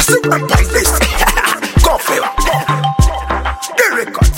Super Pamplis. Coffee. The record.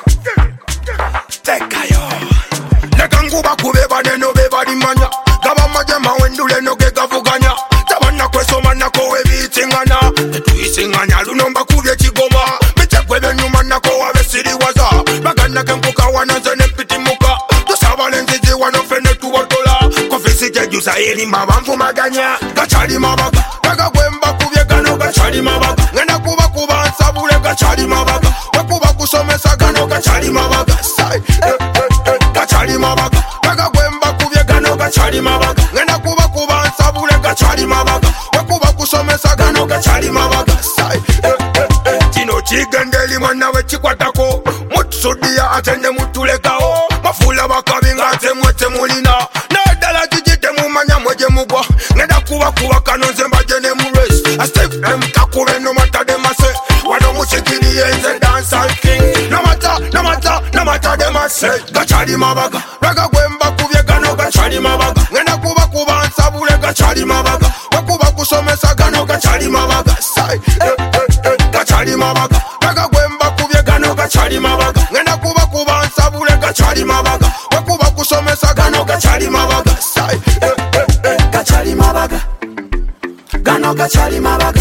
Take yo. Nekanguba kubeba neno beba di manya. Gaba majema wendule no gega vuganya. Tabana kwesoma na kowe bitingana. Tuisinganya lunomba kubye chigoma. Mechekwebe nyuma na kowa besiri waza. Bagana kenkuka wanazene pitimuka. Tusabalenzizi wanofene tuwatola. Kofisi jejusa eri mabamfu maganya. Gachali mabaga. Gaga kwemba kubye gano gachali mabaga. Ngena kuba kuba ansabule gachali mabaga. Wekuba kusomesa gano gachali mabaga. Sai gachali mabaga. Gaga kwemba kubye gano gachali mabaga. Ngena kuba kuba ansabule gachali mabaga. Wekuba kusomesa gano gachali mabaga. Sai Chino chigendeli mwana we chikwatako. Mutsudia atende mutulekao. Mafula bakabinga ate mwete mulina. Nadala jijite mumanya mweje mugwa. Ngeda kuba kuba kanonze mbajene mures. A step kakure no matter dem ase. Wano musikiri yenze dancehall king. No matter dem ase. Gachali mabaga. Raga kwemba kubye gano gachali mabaga. Ngeda kuba kuba ansabule gachali mabaga. Wakuba kusomesa gano gachali mabaga. Sai gachali mabaga. Raga kwemba kubye gano gachali mabaga. Ngeda kuba kuba ansabule gachali mabaga. Wakuba kusomesa gano gachali mabaga. Sai gachali mabaga. Gano gachali mabaga.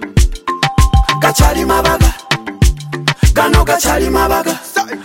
Gachali mabaga. Gano gachali mabaga.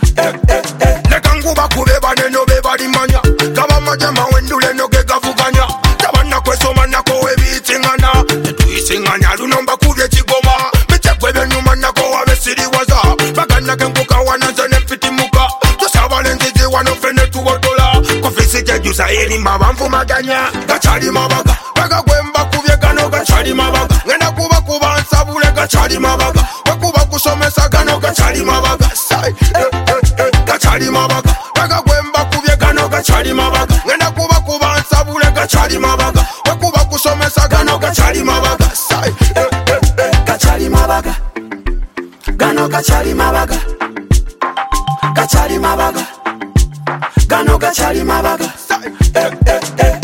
Nekanguba kubeba neno beba di manya. Gaba majema wendule no gega vuganya. Tabana kwesoma na kowe bitingana. Tuisinganya lunomba kubye chigoma. Mechekwebe nyuma na kowa besiri waza. Bagana kenkuka wanazene pitimuka. Tusabalenzizi wanofene tuwotola. Kofisi jejusa eri mabamfu maganya. Gachali mabaga. Gaga kwemba kubye gano gachali mabaga. Ngena kuba kuba ansabule gachali mabaga. Wekuba kusomesa gano gachali mabaga. Sai gachali mabaga. Gaga kwemba kubye gano gachali mabaga. Ngena kuba kuba ansabule gachali mabaga. Wekuba kusomesa gano gachali mabaga. Sai gachali mabaga. Gano gachali mabaga. Gachali mabaga. Gano gachali mabaga. Sai